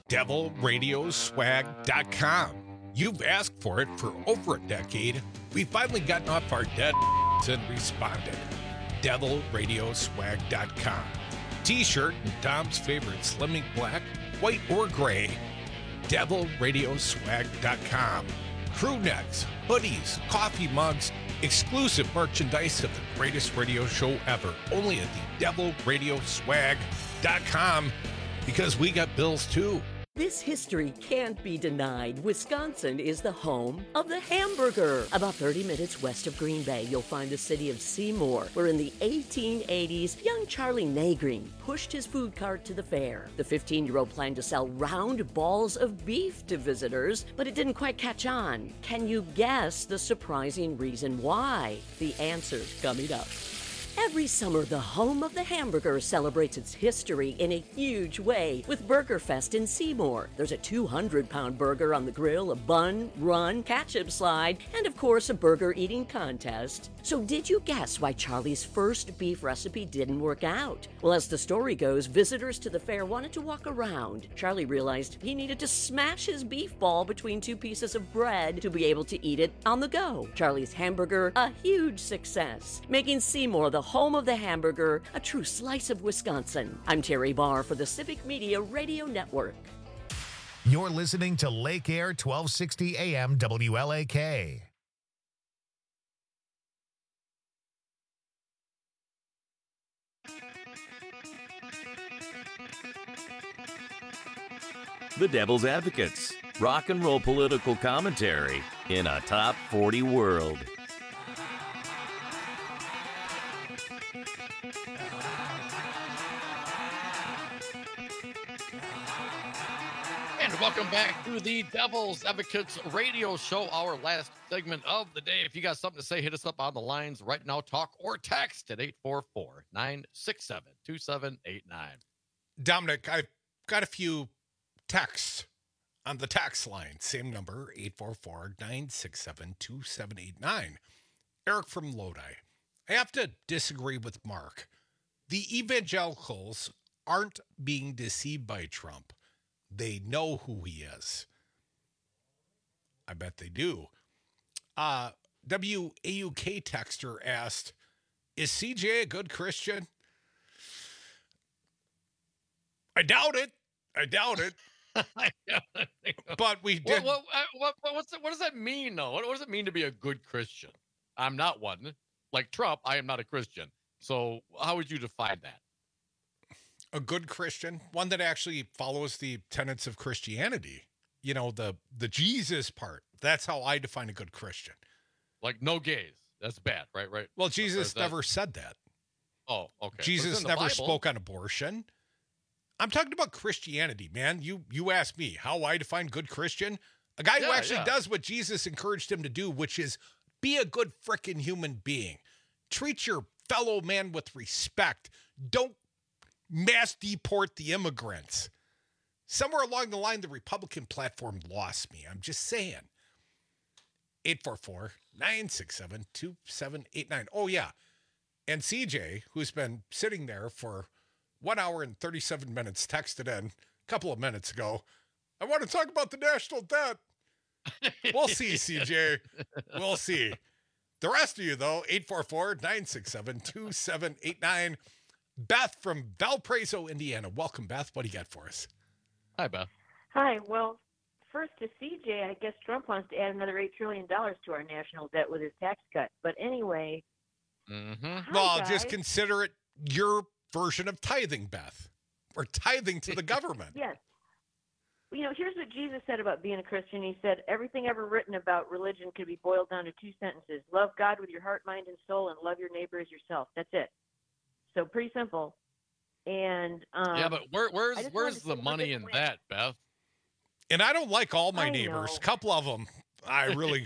DevilRadioswag.com. You've asked for it for over a decade. We've finally gotten off our dead and responded. DevilRadioswag.com. T-shirt and Dom's favorite slimming black, white, or gray. DevilRadioswag.com. Crew necks, hoodies, coffee mugs, exclusive merchandise of the greatest radio show ever. Only at the DevilRadioswag.com, because we got bills too. This history can't be denied. Wisconsin is the home of the hamburger. About 30 minutes west of Green Bay, you'll find the city of Seymour, where in the 1880s, young Charlie Nagreen pushed his food cart to the fair. The 15-year-old planned to sell round balls of beef to visitors, but it didn't quite catch on. Can you guess the surprising reason why? The answer's coming up. Every summer, the home of the hamburger celebrates its history in a huge way with Burger Fest in Seymour. There's a 200-pound burger on the grill, a bun, run, ketchup slide, and of course a burger eating contest. So did you guess why Charlie's first beef recipe didn't work out? Well, as the story goes, visitors to the fair wanted to walk around. Charlie realized he needed to smash his beef ball between two pieces of bread to be able to eat it on the go. Charlie's hamburger, a huge success, making Seymour the home of the hamburger, a true slice of Wisconsin. I'm Terry Barr for the Civic Media Radio Network. You're listening to Lake Air 1260 AM WLAK. The Devil's Advocates, rock and roll political commentary in a top 40 world. And welcome back to the Devil's Advocates radio show, our last segment of the day. If you got something to say, hit us up on the lines right now, talk or text at 844-967-2789. Dominic, I've got a few texts on the text line. Same number, 844-967-2789. Eric from Lodi. I have to disagree with Mark. The evangelicals aren't being deceived by Trump. They know who he is. I bet they do. WAUK texter asked, is CJ a good Christian? I doubt it. But we did. What does that mean, though? What does it mean to be a good Christian? I'm not one. Like Trump, I am not a Christian. So how would you define that? A good Christian, one that actually follows the tenets of Christianity. You know, the Jesus part. That's how I define a good Christian. Like no gays. That's bad, right? Well, Jesus never said that. Oh, okay. Jesus never spoke on abortion. I'm talking about Christianity, man. You asked me how I define good Christian. A guy who actually does what Jesus encouraged him to do, which is be a good frickin' human being. Treat your fellow man with respect. Don't mass deport the immigrants. Somewhere along the line, the Republican platform lost me. I'm just saying. 844-967-2789. Oh, yeah. And CJ, who's been sitting there for 1 hour and 37 minutes, texted in a couple of minutes ago, I want to talk about the national debt. We'll see, CJ. We'll see. The rest of you, though, 844-967-2789. Beth from Valparaiso, Indiana. Welcome, Beth. What do you got for us? Hi, Beth. Hi. Well, first to CJ, I guess Trump wants to add another $8 trillion to our national debt with his tax cut. But anyway. Mm-hmm. Well, just consider it your version of tithing, Beth. Or tithing to the government. Yes. You know, here's what Jesus said about being a Christian. He said, everything ever written about religion could be boiled down to two sentences. Love God with your heart, mind, and soul, and love your neighbor as yourself. That's it. So pretty simple. And yeah, but where's the money in that, Beth? And I don't like all my I neighbors. know. A couple of them, I really.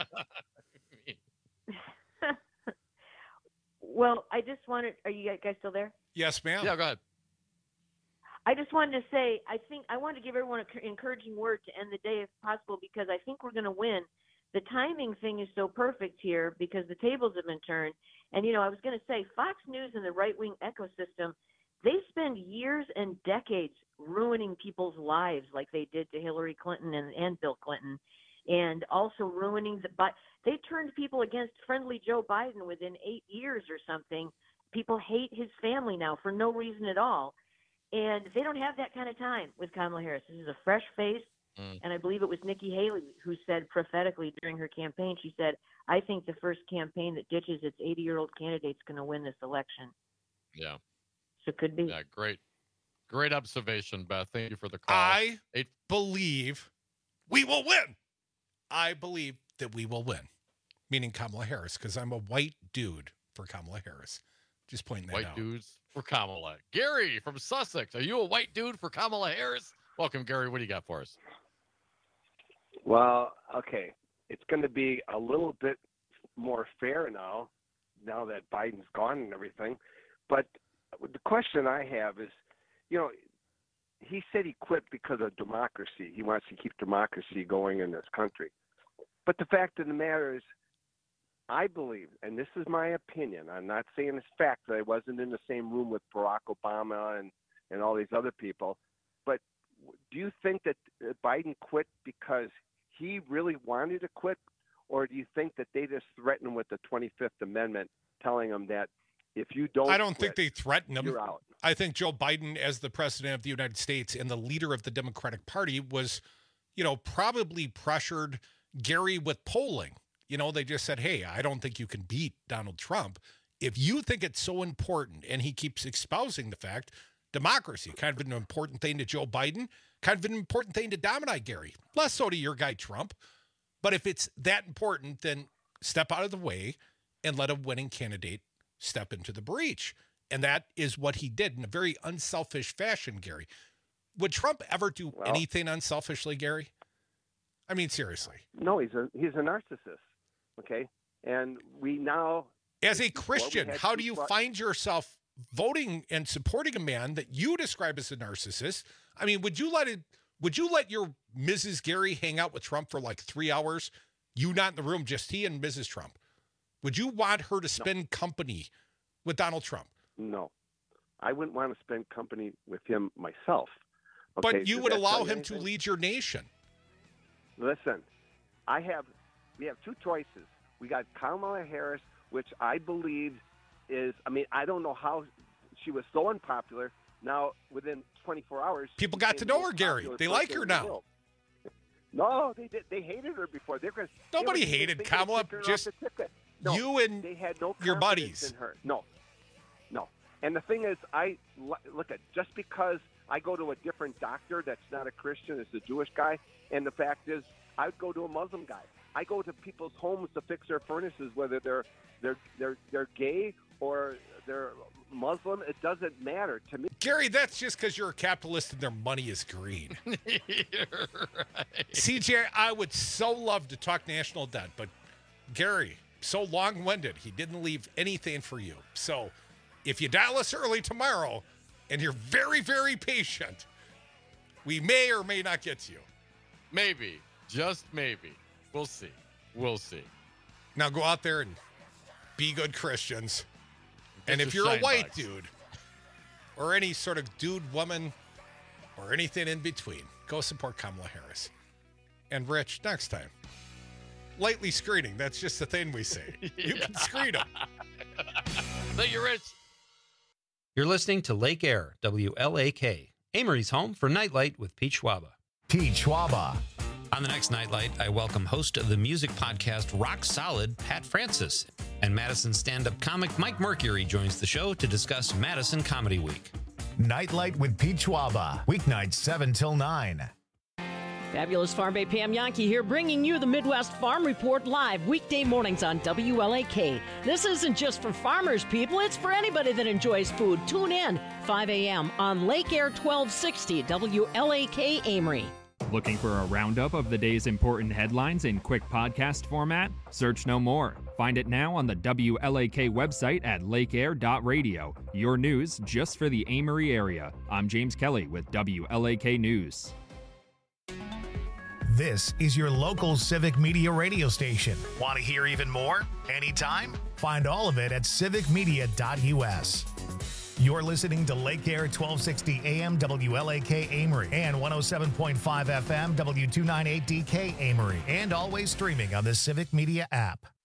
Well, I just wanted. Are you guys still there? Yes, ma'am. Yeah, go ahead. I just wanted to say, I wanted to give everyone an encouraging word to end the day if possible, because I think we're going to win. The timing thing is so perfect here because the tables have been turned. And, I was going to say Fox News and the right-wing ecosystem, they spend years and decades ruining people's lives like they did to Hillary Clinton and Bill Clinton, and also ruining but they turned people against friendly Joe Biden within 8 years or something. People hate his family now for no reason at all. And they don't have that kind of time with Kamala Harris. This is a fresh face. And I believe it was Nikki Haley who said prophetically during her campaign, she said, I think the first campaign that ditches its 80-year-old candidate is going to win this election. Yeah. So it could be. Yeah, great observation, Beth. Thank you for the call. I believe we will win. I believe that we will win, meaning Kamala Harris, because I'm a white dude for Kamala Harris. Just pointing that out. White dudes for Kamala. Gary from Sussex. Are you a white dude for Kamala Harris? Welcome, Gary. What do you got for us? Well, okay. It's going to be a little bit more fair now that Biden's gone and everything. But the question I have is, he said he quit because of democracy. He wants to keep democracy going in this country. But the fact of the matter is, I believe, and this is my opinion, I'm not saying it's fact that I wasn't in the same room with Barack Obama and all these other people, but do you think that Biden quit because he really wanted to quit, or do you think that they just threatened him with the 25th Amendment, telling him that if you don't I don't quit, think they threatened him. you're out? I think Joe Biden, as the president of the United States and the leader of the Democratic Party, was, probably pressured Gary with polling. They just said, hey, I don't think you can beat Donald Trump. If you think it's so important, and he keeps espousing the fact, democracy, kind of an important thing to Joe Biden, kind of an important thing to Dominic Gary, less so to your guy Trump. But if it's that important, then step out of the way and let a winning candidate step into the breach. And that is what he did in a very unselfish fashion, Gary. Would Trump ever do anything unselfishly, Gary? I mean, seriously. No, he's a narcissist. Okay, and we now, as a Christian, how do you find yourself voting and supporting a man that you describe as a narcissist? I mean, would you let your Mrs. Gary hang out with Trump for like 3 hours? You not in the room, just he and Mrs. Trump. Would you want her to spend company with Donald Trump? No, I wouldn't want to spend company with him myself. Okay? But you would allow him to lead your nation. Listen, we have two choices. We got Kamala Harris, which I believe is, I don't know how she was so unpopular. Now, within 24 hours, people got to know her, Gary. They like her now. No, they did. They hated her before. Nobody hated Kamala. Just you and they had no your buddies. In her. No. And the thing is, look at just because I go to a different doctor that's not a Christian, it's a Jewish guy, and the fact is, I would go to a Muslim guy. I go to people's homes to fix their furnaces, whether they're gay or they're Muslim. It doesn't matter to me. Gary, that's just because you're a capitalist and their money is green. You're right. CJ, I would so love to talk national debt, but Gary, so long-winded, he didn't leave anything for you. So if you dial us early tomorrow and you're very, very patient, we may or may not get to you. Maybe. Just maybe. We'll see. Now go out there and be good Christians. And if you're a white dude or any sort of dude, woman, or anything in between, go support Kamala Harris. And Rich, next time, lightly screening. That's just the thing we say. You can screen them. Thank you, Rich. You're listening to Lake Air, WLAK, Amory's home for Nightlight with Pete Schwaba. Pete Schwaba. On the next Nightlight, I welcome host of the music podcast Rock Solid, Pat Francis. And Madison stand-up comic Mike Mercury joins the show to discuss Madison Comedy Week. Nightlight with Pete Schwaba. Weeknights 7 till 9. Fabulous Farm Bay Pam Yankee here, bringing you the Midwest Farm Report live weekday mornings on WLAK. This isn't just for farmers, people. It's for anybody that enjoys food. Tune in 5 a.m. on Lake Air 1260 WLAK Amory. Looking for a roundup of the day's important headlines in quick podcast format? Search no more. Find it now on the WLAK website at lakeair.radio. Your news just for the Amory area. I'm James Kelly with WLAK News. This is your local Civic Media radio station. Want to hear even more? Anytime? Find all of it at civicmedia.us. You're listening to Lake Air 1260 AM WLAK Amory and 107.5 FM W298DK Amory, and always streaming on the Civic Media app.